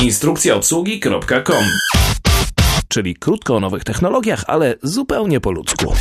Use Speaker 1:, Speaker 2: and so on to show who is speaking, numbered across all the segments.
Speaker 1: Instrukcjaobsługi.com. Czyli krótko o nowych technologiach, ale zupełnie po ludzku.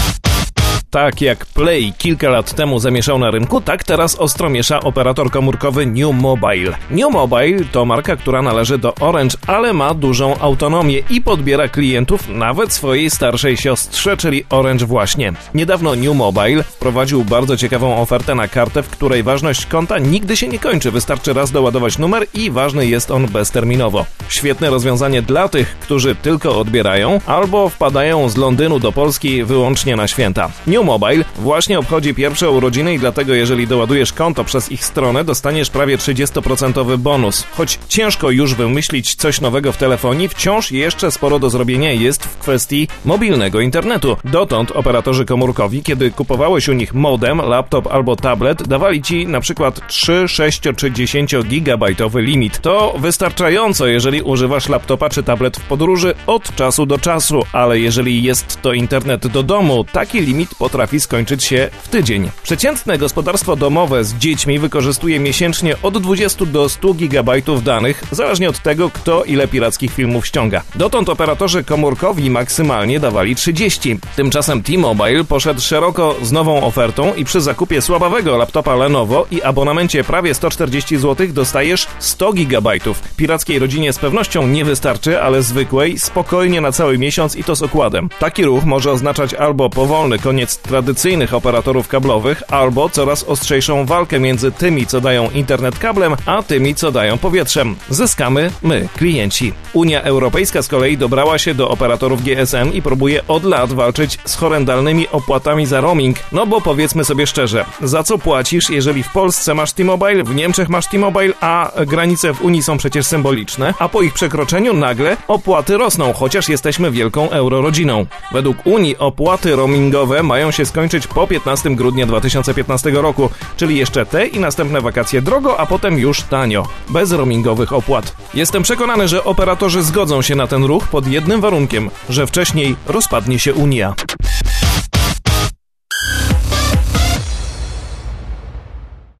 Speaker 1: Tak jak Play kilka lat temu zamieszał na rynku, tak teraz ostro miesza operator komórkowy New Mobile. New Mobile to marka, która należy do Orange, ale ma dużą autonomię i podbiera klientów nawet swojej starszej siostrze, czyli Orange właśnie. Niedawno New Mobile wprowadził bardzo ciekawą ofertę na kartę, w której ważność konta nigdy się nie kończy. Wystarczy raz doładować numer i ważny jest on bezterminowo. Świetne rozwiązanie dla tych, którzy tylko odbierają albo wpadają z Londynu do Polski wyłącznie na święta. New Mobile właśnie obchodzi pierwsze urodziny i dlatego jeżeli doładujesz konto przez ich stronę, dostaniesz prawie 30% bonus. Choć ciężko już wymyślić coś nowego w telefonii, wciąż jeszcze sporo do zrobienia jest w kwestii mobilnego internetu. Dotąd operatorzy komórkowi, kiedy kupowałeś u nich modem, laptop albo tablet, dawali ci na przykład 3, 6 czy 10 gigabajtowy limit. To wystarczająco, jeżeli używasz laptopa czy tablet w podróży od czasu do czasu, ale jeżeli jest to internet do domu, taki limit potrafi skończyć się w tydzień. Przeciętne gospodarstwo domowe z dziećmi wykorzystuje miesięcznie od 20 do 100 gigabajtów danych, zależnie od tego, kto ile pirackich filmów ściąga. Dotąd operatorzy komórkowi maksymalnie dawali 30. Tymczasem T-Mobile poszedł szeroko z nową ofertą i przy zakupie słabawego laptopa Lenovo i abonamencie prawie 140 zł dostajesz 100 gigabajtów. Pirackiej rodzinie z pewnością nie wystarczy, ale zwykłej spokojnie na cały miesiąc i to z okładem. Taki ruch może oznaczać albo powolny koniec tradycyjnych operatorów kablowych, albo coraz ostrzejszą walkę między tymi, co dają internet kablem, a tymi, co dają powietrzem. Zyskamy my, klienci. Unia Europejska z kolei dobrała się do operatorów GSM i próbuje od lat walczyć z horrendalnymi opłatami za roaming. No bo powiedzmy sobie szczerze, za co płacisz, jeżeli w Polsce masz T-Mobile, w Niemczech masz T-Mobile, a granice w Unii są przecież symboliczne, a po ich przekroczeniu nagle opłaty rosną, chociaż jesteśmy wielką eurorodziną. Według Unii opłaty roamingowe mają się skończyć po 15 grudnia 2015 roku, czyli jeszcze te i następne wakacje drogo, a potem już tanio, bez roamingowych opłat. Jestem przekonany, że operatorzy zgodzą się na ten ruch pod jednym warunkiem, że wcześniej rozpadnie się Unia.